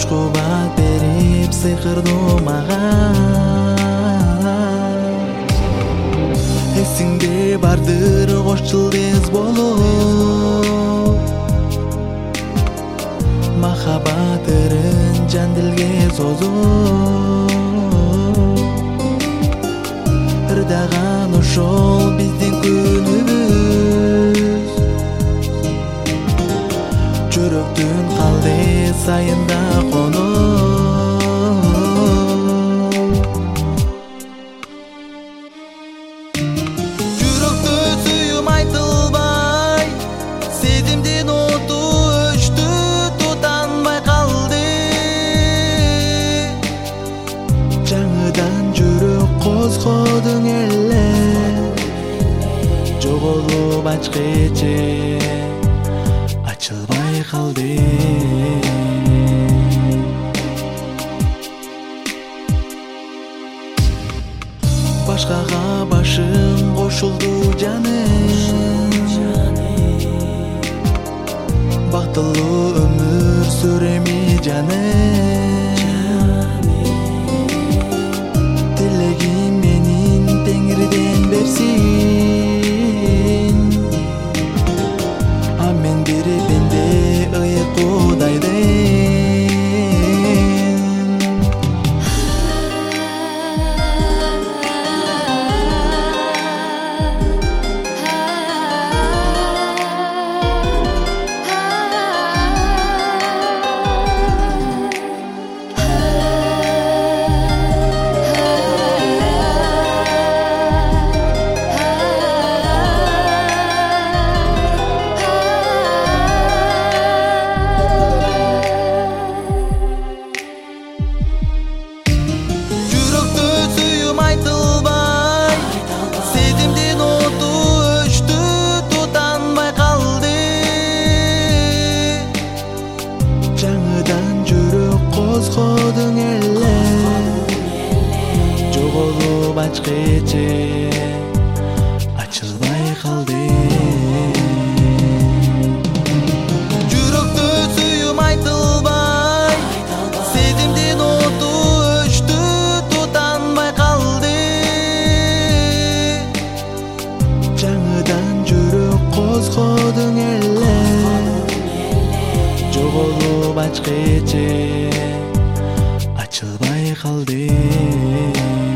кубат берип сыйкырдуу мага. Эсиңде бардыр кош жылдыз болуп, махабат ырын жан дилге созуп. Ырдаган ошол биздин күнүбүз, жүрөктүн калды сайында конуп. Жүрөктө сүйүм айтылбай, сезимдин оту өчтү, тутанбай калды. Жаңыдан жүрөк козгодуң эле, жоголуп ачкычы ачылбай калды. Башкага башым кошулду жаным, бактылуу өмүр сүрөми жаным. Тилегим менин Теңирден берсин, а мен бир пенде ыйкудайдын. Козгодуң эле, жоголуп ачкычы ачылбай калды. Жүрөктө сүйүм айтылбай, сезимдин оту өчтү, тутанбай калды. Жаңыдан жүрөк козгодуң эле, жоголуп ачкычы ачылбай калды.